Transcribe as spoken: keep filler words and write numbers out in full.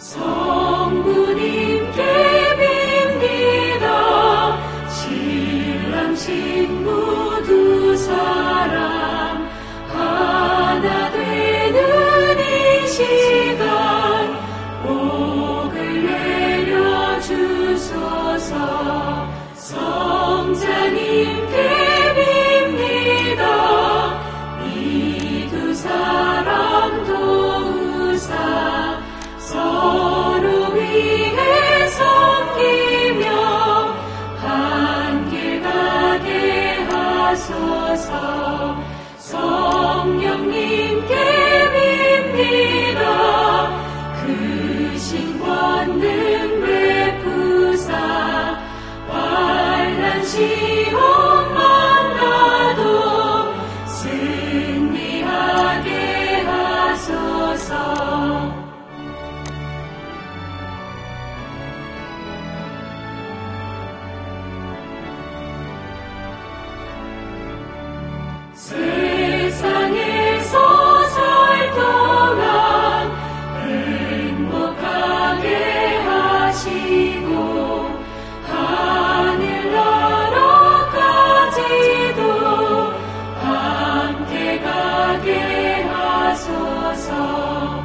성부님께 빕니다. 신랑 신부 두 사람 하나 되는 이 시간 복을 내려주소서. 성자님께 빕니다. 이 두 사람 도우사 서로 위해 섬기며 한 길 가게 하소서. 성령님께 빕니다. 크신 권능 베푸사 환난 시험 만나도 승리하게 하소서. 세상에서 살 동안 행복하게 하시고 하늘나라까지도 함께 가게 하소서.